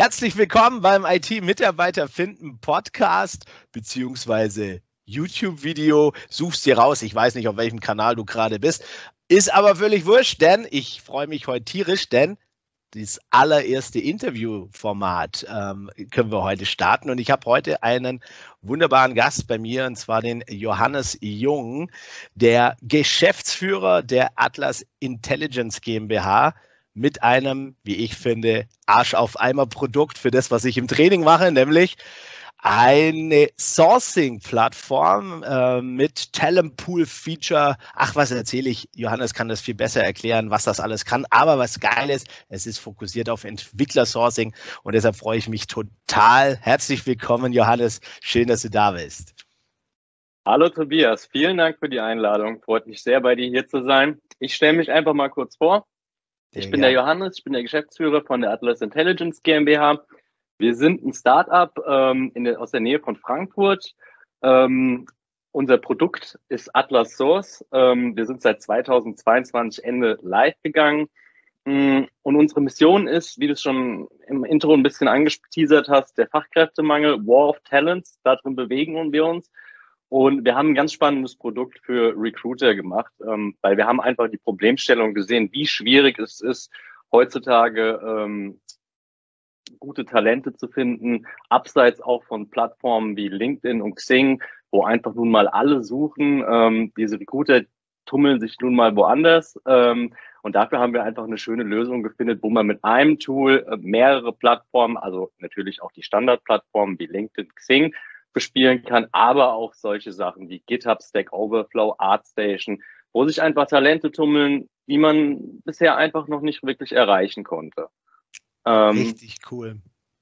Herzlich willkommen beim IT-Mitarbeiter finden Podcast beziehungsweise YouTube-Video. Suchst dir raus. Ich weiß nicht, auf welchem Kanal du gerade bist. Ist aber völlig wurscht, denn ich freue mich heute tierisch, denn das allererste Interviewformat können wir heute starten. Und ich habe heute einen wunderbaren Gast bei mir, und zwar den Johannes Jung, der Geschäftsführer der Atlas Intelligence GmbH, mit einem, wie ich finde, Arsch-auf-Eimer-Produkt für das, was ich im Training mache, nämlich eine Sourcing-Plattform mit Talentpool-Feature. Ach, was erzähle ich? Johannes kann das viel besser erklären, was das alles kann. Aber was geil ist, es ist fokussiert auf Entwickler-Sourcing und deshalb freue ich mich total. Herzlich willkommen, Johannes. Schön, dass du da bist. Hallo Tobias, vielen Dank für die Einladung. Freut mich sehr, bei dir hier zu sein. Ich stelle mich einfach mal kurz vor. Ich bin der Johannes, ich bin der Geschäftsführer von der Atlas Intelligence GmbH. Wir sind ein Startup aus der Nähe von Frankfurt. Unser Produkt ist Atlas Source. Wir sind seit 2022 Ende live gegangen. Und unsere Mission ist, wie du es schon im Intro ein bisschen angeteasert hast, der Fachkräftemangel, War of Talents. Darin bewegen wir uns. Und wir haben ein ganz spannendes Produkt für Recruiter gemacht, weil wir haben einfach die Problemstellung gesehen, wie schwierig es ist, heutzutage gute Talente zu finden, abseits auch von Plattformen wie LinkedIn und Xing, wo einfach nun mal alle suchen. Diese Recruiter tummeln sich nun mal woanders. Und dafür haben wir einfach eine schöne Lösung gefunden, wo man mit einem Tool mehrere Plattformen, also natürlich auch die Standardplattformen wie LinkedIn, Xing, bespielen kann, aber auch solche Sachen wie GitHub, Stack Overflow, ArtStation, wo sich einfach Talente tummeln, die man bisher einfach noch nicht wirklich erreichen konnte. Richtig cool.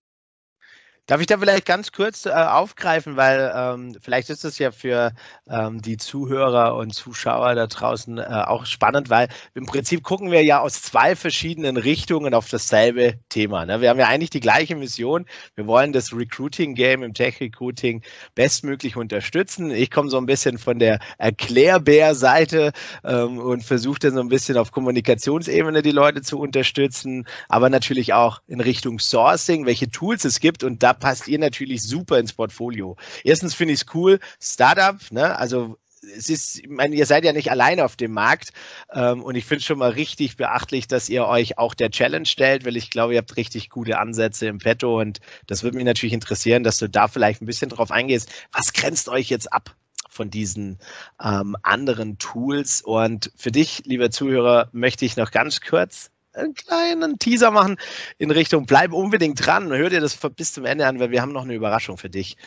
Darf ich da vielleicht ganz kurz aufgreifen, weil vielleicht ist es ja für die Zuhörer und Zuschauer da draußen auch spannend, weil im Prinzip gucken wir ja aus zwei verschiedenen Richtungen auf dasselbe Thema. Ne? Wir haben ja eigentlich die gleiche Mission. Wir wollen das Recruiting-Game im Tech-Recruiting bestmöglich unterstützen. Ich komme so ein bisschen von der Erklärbär-Seite und versuche dann so ein bisschen auf Kommunikationsebene die Leute zu unterstützen, aber natürlich auch in Richtung Sourcing, welche Tools es gibt, und da passt ihr natürlich super ins Portfolio. Erstens finde ich es cool, Startup, ne? Also es ist, ich meine, ihr seid ja nicht alleine auf dem Markt und ich finde es schon mal richtig beachtlich, dass ihr euch auch der Challenge stellt, weil ich glaube, ihr habt richtig gute Ansätze im Petto und das würde mich natürlich interessieren, dass du da vielleicht ein bisschen drauf eingehst. Was grenzt euch jetzt ab von diesen anderen Tools? Und für dich, lieber Zuhörer, möchte ich noch ganz kurz einen kleinen Teaser machen in Richtung, bleib unbedingt dran, hör dir das bis zum Ende an, weil wir haben noch eine Überraschung für dich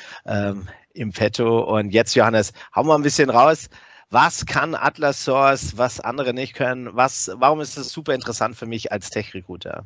im Petto. Und jetzt, Johannes, hau mal ein bisschen raus. Was kann Atlas Source, was andere nicht können? Warum ist das super interessant für mich als Tech-Recruiter?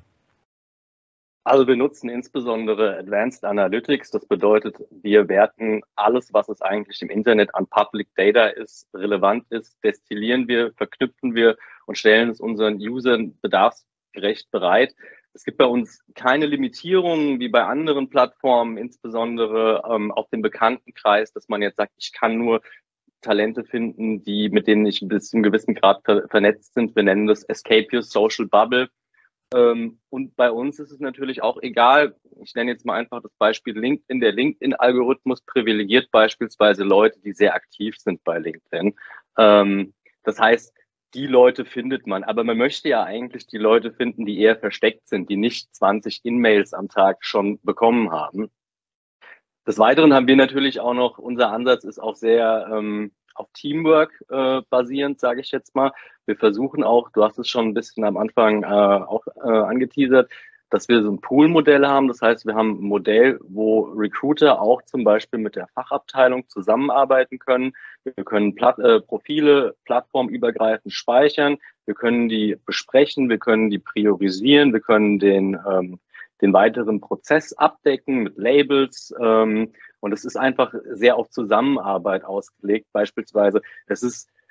Also wir nutzen insbesondere Advanced Analytics. Das bedeutet, wir werten alles, was es eigentlich im Internet an Public Data ist, relevant ist, destillieren wir, verknüpfen wir und stellen es unseren Usern bedarfsgerecht bereit. Es gibt bei uns keine Limitierungen wie bei anderen Plattformen, insbesondere auf dem Bekanntenkreis, dass man jetzt sagt, ich kann nur Talente finden, mit denen ich bis zu einem gewissen Grad vernetzt sind. Wir nennen das Escape Your Social Bubble. Und bei uns ist es natürlich auch egal. Ich nenne jetzt mal einfach das Beispiel LinkedIn. Der LinkedIn-Algorithmus privilegiert beispielsweise Leute, die sehr aktiv sind bei LinkedIn. Das heißt, die Leute findet man. Aber man möchte ja eigentlich die Leute finden, die eher versteckt sind, die nicht 20 In-Mails am Tag schon bekommen haben. Des Weiteren haben wir natürlich auch noch, unser Ansatz ist auch sehr auf Teamwork basierend, sage ich jetzt mal. Wir versuchen auch, du hast es schon ein bisschen am Anfang auch angeteasert, dass wir so ein Pool-Modell haben. Das heißt, wir haben ein Modell, wo Recruiter auch zum Beispiel mit der Fachabteilung zusammenarbeiten können. Wir können Profile plattformübergreifend speichern. Wir können die besprechen, wir können die priorisieren, wir können den weiteren Prozess abdecken mit Labels. Und es ist einfach sehr auf Zusammenarbeit ausgelegt. Beispielsweise, das ist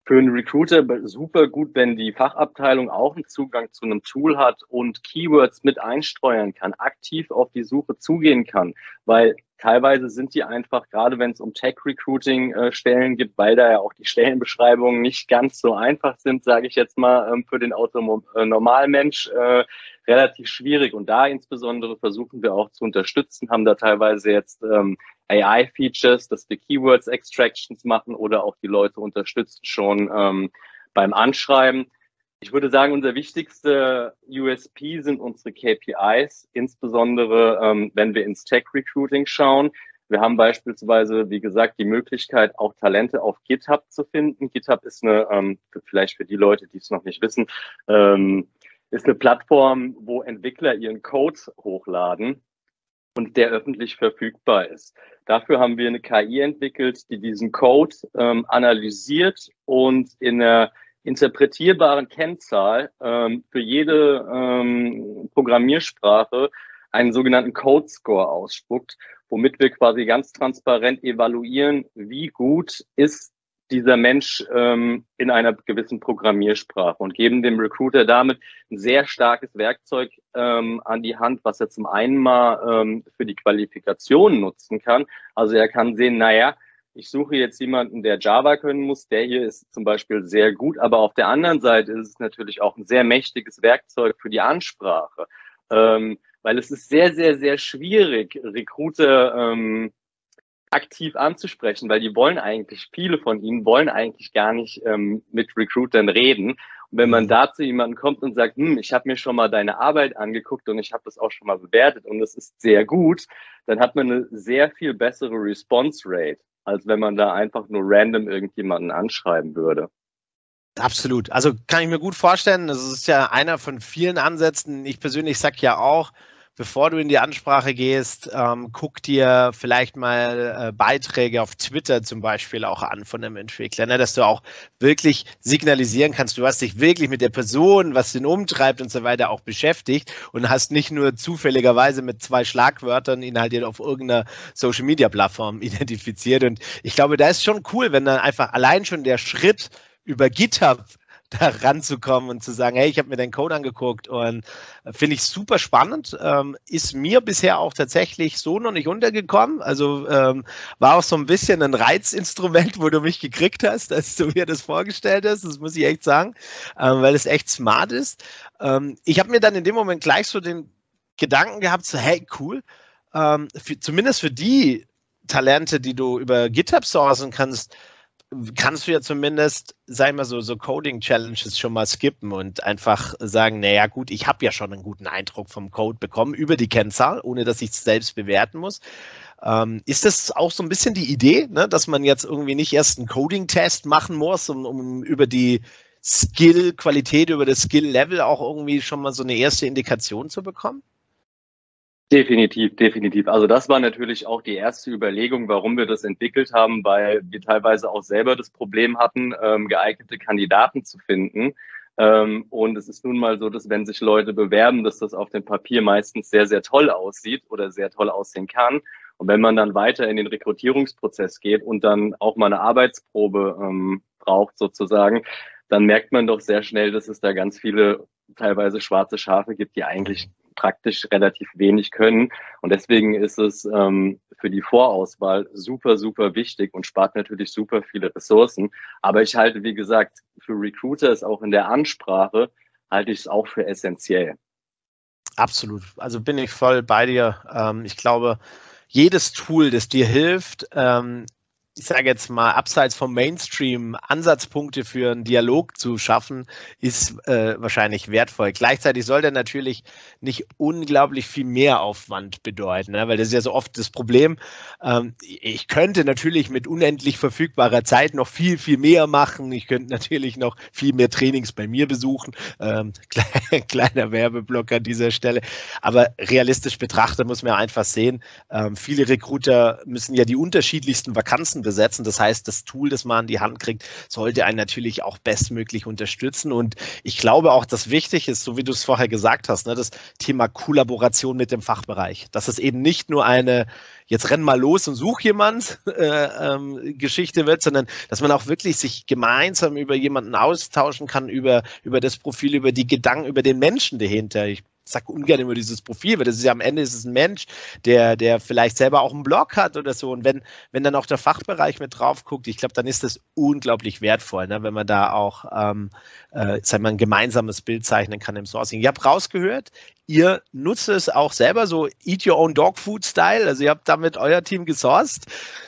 Für einen Recruiter super gut, wenn die Fachabteilung auch einen Zugang zu einem Tool hat und Keywords mit einsteuern kann, aktiv auf die Suche zugehen kann, weil teilweise sind die einfach, gerade wenn es um Tech-Recruiting-Stellen gibt, weil da ja auch die Stellenbeschreibungen nicht ganz so einfach sind, sage ich jetzt mal, für den Normalmensch relativ schwierig. Und da insbesondere versuchen wir auch zu unterstützen, haben da teilweise jetzt AI-Features, dass wir Keywords-Extractions machen oder auch die Leute unterstützen schon beim Anschreiben. Ich würde sagen, unser wichtigster USP sind unsere KPIs, insbesondere wenn wir ins Tech-Recruiting schauen. Wir haben beispielsweise, wie gesagt, die Möglichkeit, auch Talente auf GitHub zu finden. GitHub ist eine, vielleicht für die Leute, die es noch nicht wissen, ist eine Plattform, wo Entwickler ihren Code hochladen und der öffentlich verfügbar ist. Dafür haben wir eine KI entwickelt, die diesen Code analysiert und in einer interpretierbaren Kennzahl für jede Programmiersprache einen sogenannten Code Score ausspuckt, womit wir quasi ganz transparent evaluieren, wie gut ist dieser Mensch in einer gewissen Programmiersprache und geben dem Recruiter damit ein sehr starkes Werkzeug an die Hand, was er zum einen mal für die Qualifikation nutzen kann. Also er kann sehen, naja, ich suche jetzt jemanden, der Java können muss. Der hier ist zum Beispiel sehr gut. Aber auf der anderen Seite ist es natürlich auch ein sehr mächtiges Werkzeug für die Ansprache. Weil es ist sehr, sehr, sehr schwierig, Recruiter aktiv anzusprechen, weil die wollen eigentlich, viele von ihnen wollen eigentlich gar nicht mit Recruitern reden. Und wenn man da zu jemandem kommt und sagt, ich habe mir schon mal deine Arbeit angeguckt und ich habe das auch schon mal bewertet und es ist sehr gut, dann hat man eine sehr viel bessere Response Rate, als wenn man da einfach nur random irgendjemanden anschreiben würde. Absolut. Also kann ich mir gut vorstellen, das ist ja einer von vielen Ansätzen. Ich persönlich sage ja auch, bevor du in die Ansprache gehst, guck dir vielleicht mal Beiträge auf Twitter zum Beispiel auch an von einem Entwickler, ne, dass du auch wirklich signalisieren kannst, du hast dich wirklich mit der Person, was den umtreibt und so weiter auch beschäftigt und hast nicht nur zufälligerweise mit 2 Schlagwörtern ihn halt auf irgendeiner Social-Media-Plattform identifiziert. Und ich glaube, da ist schon cool, wenn dann einfach allein schon der Schritt über GitHub da ranzukommen und zu sagen, hey, ich habe mir deinen Code angeguckt und finde ich super spannend. Ist mir bisher auch tatsächlich so noch nicht untergekommen. Also war auch so ein bisschen ein Reizinstrument, wo du mich gekriegt hast, als du mir das vorgestellt hast. Das muss ich echt sagen, weil es echt smart ist. Ich habe mir dann in dem Moment gleich so den Gedanken gehabt, so, hey, cool, zumindest für die Talente, die du über GitHub sourcen kannst du ja zumindest, sag ich mal so Coding-Challenges schon mal skippen und einfach sagen, naja gut, ich habe ja schon einen guten Eindruck vom Code bekommen über die Kennzahl, ohne dass ich es selbst bewerten muss. Ist das auch so ein bisschen die Idee, ne, dass man jetzt irgendwie nicht erst einen Coding-Test machen muss, um über die Skill-Qualität, über das Skill-Level auch irgendwie schon mal so eine erste Indikation zu bekommen? Definitiv, definitiv. Also das war natürlich auch die erste Überlegung, warum wir das entwickelt haben, weil wir teilweise auch selber das Problem hatten, geeignete Kandidaten zu finden. Und es ist nun mal so, dass wenn sich Leute bewerben, dass das auf dem Papier meistens sehr, sehr toll aussieht oder sehr toll aussehen kann. Und wenn man dann weiter in den Rekrutierungsprozess geht und dann auch mal eine Arbeitsprobe braucht sozusagen, dann merkt man doch sehr schnell, dass es da ganz viele teilweise schwarze Schafe gibt, die eigentlich praktisch relativ wenig können. Und deswegen ist es für die Vorauswahl super, super wichtig und spart natürlich super viele Ressourcen. Aber ich halte, wie gesagt, für Recruiters auch in der Ansprache, halte ich es auch für essentiell. Absolut. Also bin ich voll bei dir. Ich glaube, jedes Tool, das dir hilft, ich sage jetzt mal, abseits vom Mainstream Ansatzpunkte für einen Dialog zu schaffen, ist wahrscheinlich wertvoll. Gleichzeitig soll der natürlich nicht unglaublich viel mehr Aufwand bedeuten, ne? Weil das ist ja so oft das Problem. Ich könnte natürlich mit unendlich verfügbarer Zeit noch viel, viel mehr machen. Ich könnte natürlich noch viel mehr Trainings bei mir besuchen. Kleiner Werbeblock an dieser Stelle. Aber realistisch betrachtet muss man ja einfach sehen, viele Recruiter müssen ja die unterschiedlichsten Vakanzen besetzen. Das heißt, das Tool, das man an die Hand kriegt, sollte einen natürlich auch bestmöglich unterstützen. Und ich glaube auch, dass wichtig ist, so wie du es vorher gesagt hast, ne, das Thema Kollaboration mit dem Fachbereich. Dass es eben nicht nur eine jetzt renn mal los und such jemand Geschichte wird, sondern dass man auch wirklich sich gemeinsam über jemanden austauschen kann, über das Profil, über die Gedanken, über den Menschen dahinter. Ich sage ungern immer dieses Profil, weil das ist ja am Ende ist es ein Mensch, der vielleicht selber auch einen Blog hat oder so. Und wenn dann auch der Fachbereich mit drauf guckt, ich glaube, dann ist das unglaublich wertvoll, ne, wenn man da auch ein gemeinsames Bild zeichnen kann im Sourcing. Ich habe rausgehört, ihr nutzt es auch selber so Eat Your Own Dog Food Style, also ihr habt damit euer Team gesourced.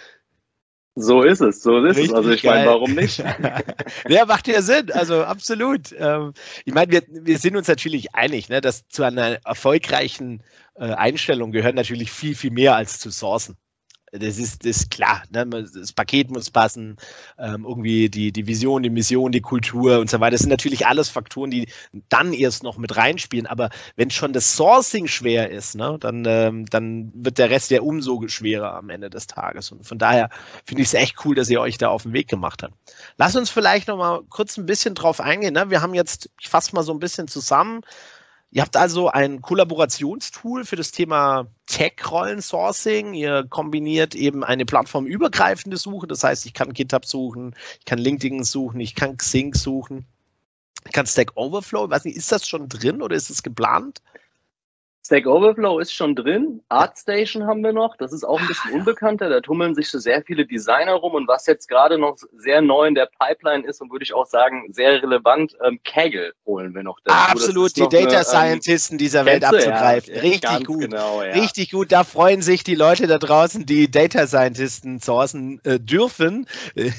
So ist es, so ist Richtig es. Also ich geil. meine, warum nicht? Ja, macht ja Sinn, also absolut. Ich meine, wir sind uns natürlich einig, ne, dass zu einer erfolgreichen Einstellung gehört natürlich viel, viel mehr als zu sourcen. Das ist klar, ne? Das Paket muss passen, irgendwie die Vision, die Mission, die Kultur und so weiter. Das sind natürlich alles Faktoren, die dann erst noch mit reinspielen. Aber wenn schon das Sourcing schwer ist, ne, dann wird der Rest ja umso schwerer am Ende des Tages. Und von daher finde ich es echt cool, dass ihr euch da auf den Weg gemacht habt. Lass uns vielleicht noch mal kurz ein bisschen drauf eingehen. Ne? Wir haben jetzt, ich fasse mal so ein bisschen zusammen. Ihr habt also ein Kollaborationstool für das Thema Tech-Rollen-Sourcing. Ihr kombiniert eben eine plattformübergreifende Suche. Das heißt, ich kann GitHub suchen, ich kann LinkedIn suchen, ich kann Xing suchen, ich kann Stack Overflow. Ich weiß nicht, ist das schon drin oder ist es geplant? Stack Overflow ist schon drin. ArtStation haben wir noch. Das ist auch ein bisschen unbekannter. Da tummeln sich so sehr viele Designer rum. Und was jetzt gerade noch sehr neu in der Pipeline ist und würde ich auch sagen, sehr relevant, Kaggle holen wir noch dazu. Absolut, die Data Scientisten dieser Welt abzugreifen. Ja, richtig gut. Genau, ja. Richtig gut. Da freuen sich die Leute da draußen, die Data Scientisten sourcen dürfen.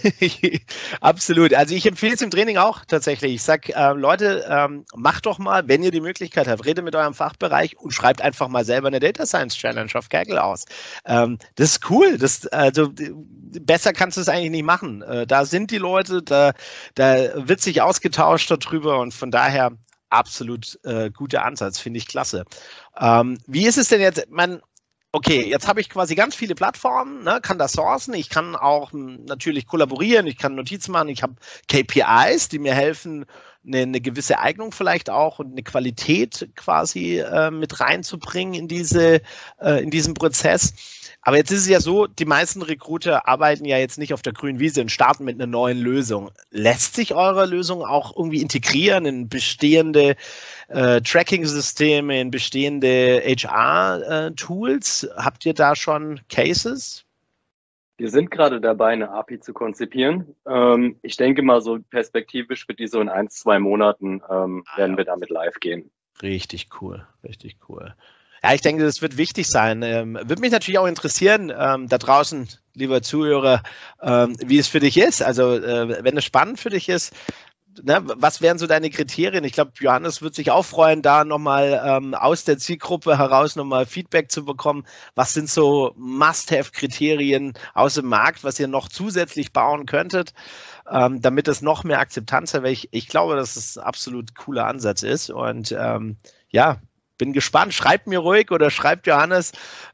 Absolut. Also ich empfehle es im Training auch tatsächlich. Ich sage, Leute, macht doch mal, wenn ihr die Möglichkeit habt, redet mit eurem Fachbereich und schreibt einfach mal selber eine Data Science Challenge auf Kaggle aus. Das ist cool. Also besser kannst du es eigentlich nicht machen. Da sind die Leute, da wird sich ausgetauscht darüber und von daher absolut guter Ansatz, finde ich klasse. Wie ist es denn jetzt? Okay, jetzt habe ich quasi ganz viele Plattformen, ne, kann das sourcen, ich kann auch natürlich kollaborieren, ich kann Notizen machen, ich habe KPIs, die mir helfen, eine gewisse Eignung vielleicht auch und eine Qualität quasi mit reinzubringen in diesen Prozess. Aber jetzt ist es ja so, die meisten Recruiter arbeiten ja jetzt nicht auf der grünen Wiese und starten mit einer neuen Lösung. Lässt sich eure Lösung auch irgendwie integrieren in bestehende Tracking-Systeme, in bestehende HR-Tools? Habt ihr da schon Cases? Wir sind gerade dabei, eine API zu konzipieren. Ich denke mal, so perspektivisch wird die so in 1-2 Monaten werden wir damit live gehen. Richtig cool, richtig cool. Ja, ich denke, das wird wichtig sein. Würde mich natürlich auch interessieren, da draußen, lieber Zuhörer, wie es für dich ist. Also, wenn es spannend für dich ist, ne, was wären so deine Kriterien? Ich glaube, Johannes wird sich auch freuen, da nochmal aus der Zielgruppe heraus nochmal Feedback zu bekommen. Was sind so Must-Have-Kriterien aus dem Markt, was ihr noch zusätzlich bauen könntet, damit es noch mehr Akzeptanz hat? Weil ich glaube, dass es ein absolut cooler Ansatz ist. Und ja, bin gespannt. Schreibt mir ruhig oder schreibt Johannes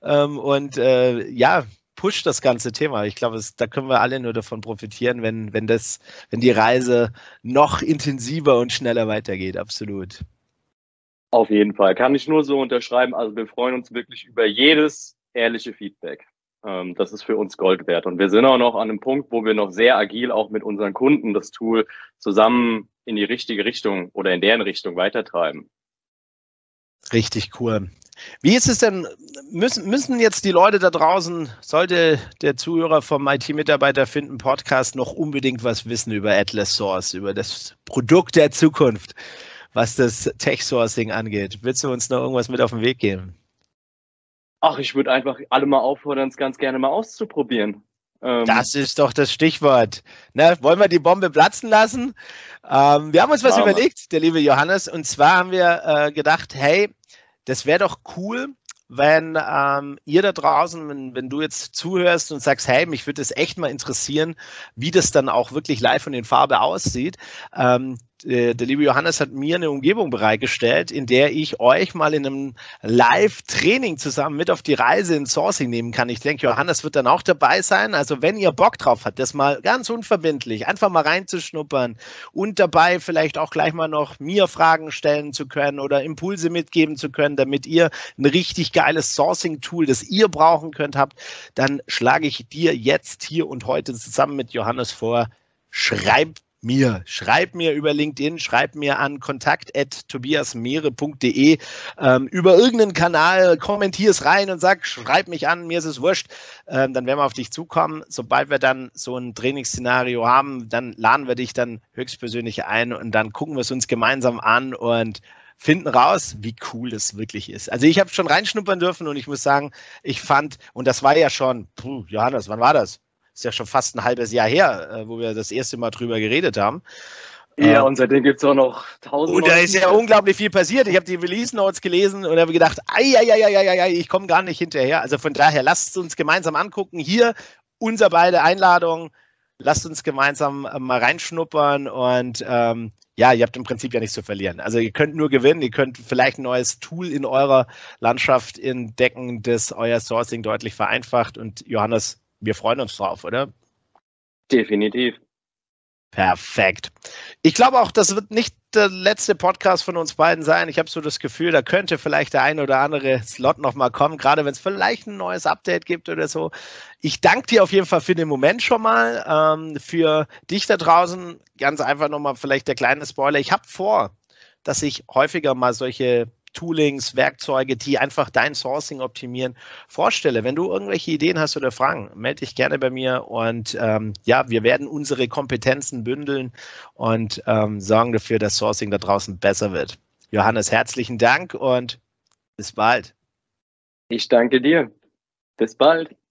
pusht das ganze Thema. Ich glaube, da können wir alle nur davon profitieren, wenn die Reise noch intensiver und schneller weitergeht. Absolut. Auf jeden Fall. Kann ich nur so unterschreiben. Also wir freuen uns wirklich über jedes ehrliche Feedback. Das ist für uns Gold wert. Und wir sind auch noch an einem Punkt, wo wir noch sehr agil auch mit unseren Kunden das Tool zusammen in die richtige Richtung oder in deren Richtung weitertreiben. Richtig cool. Wie ist es denn, müssen jetzt die Leute da draußen, sollte der Zuhörer vom IT-Mitarbeiter finden Podcast noch unbedingt was wissen über Atlas Source, über das Produkt der Zukunft, was das Tech-Sourcing angeht? Willst du uns noch irgendwas mit auf den Weg geben? Ach, ich würde einfach alle mal auffordern, es ganz gerne mal auszuprobieren. Das ist doch das Stichwort. Na, wollen wir die Bombe platzen lassen? Wir haben uns was überlegt, der liebe Johannes, und zwar haben wir gedacht, hey, das wäre doch cool, wenn ihr da draußen, wenn du jetzt zuhörst und sagst, hey, mich würde es echt mal interessieren, wie das dann auch wirklich live und in Farbe aussieht, der liebe Johannes hat mir eine Umgebung bereitgestellt, in der ich euch mal in einem Live-Training zusammen mit auf die Reise ins Sourcing nehmen kann. Ich denke, Johannes wird dann auch dabei sein. Also wenn ihr Bock drauf habt, das mal ganz unverbindlich, einfach mal reinzuschnuppern und dabei vielleicht auch gleich mal noch mir Fragen stellen zu können oder Impulse mitgeben zu können, damit ihr ein richtig geiles Sourcing-Tool, das ihr brauchen könnt, habt, dann schlage ich dir jetzt hier und heute zusammen mit Johannes vor, schreib mir über LinkedIn, schreib mir an kontakt@tobiasmeere.de über irgendeinen Kanal, kommentier es rein und sag, schreib mich an, mir ist es wurscht, dann werden wir auf dich zukommen. Sobald wir dann so ein Trainingsszenario haben, dann laden wir dich dann höchstpersönlich ein und dann gucken wir es uns gemeinsam an und finden raus, wie cool das wirklich ist. Also ich habe schon reinschnuppern dürfen und ich muss sagen, ich fand, und das war ja schon, Johannes, wann war das? Ist ja schon fast ein halbes Jahr her, wo wir das erste Mal drüber geredet haben. Ja, und seitdem gibt es auch noch 1000. Und da ist ja unglaublich viel passiert. Ich habe die Release Notes gelesen und habe gedacht, ich komme gar nicht hinterher. Also von daher, lasst uns gemeinsam angucken. Hier unser beide Einladungen. Lasst uns gemeinsam mal reinschnuppern und ihr habt im Prinzip ja nichts zu verlieren. Also ihr könnt nur gewinnen. Ihr könnt vielleicht ein neues Tool in eurer Landschaft entdecken, das euer Sourcing deutlich vereinfacht. Und Johannes, wir freuen uns drauf, oder? Definitiv. Perfekt. Ich glaube auch, das wird nicht der letzte Podcast von uns beiden sein. Ich habe so das Gefühl, da könnte vielleicht der ein oder andere Slot nochmal kommen, gerade wenn es vielleicht ein neues Update gibt oder so. Ich danke dir auf jeden Fall für den Moment schon mal. Für dich da draußen ganz einfach nochmal vielleicht der kleine Spoiler. Ich habe vor, dass ich häufiger mal solche Toolings, Werkzeuge, die einfach dein Sourcing optimieren, vorstelle. Wenn du irgendwelche Ideen hast oder Fragen, melde dich gerne bei mir und wir werden unsere Kompetenzen bündeln und sorgen dafür, dass Sourcing da draußen besser wird. Johannes, herzlichen Dank und bis bald. Ich danke dir. Bis bald.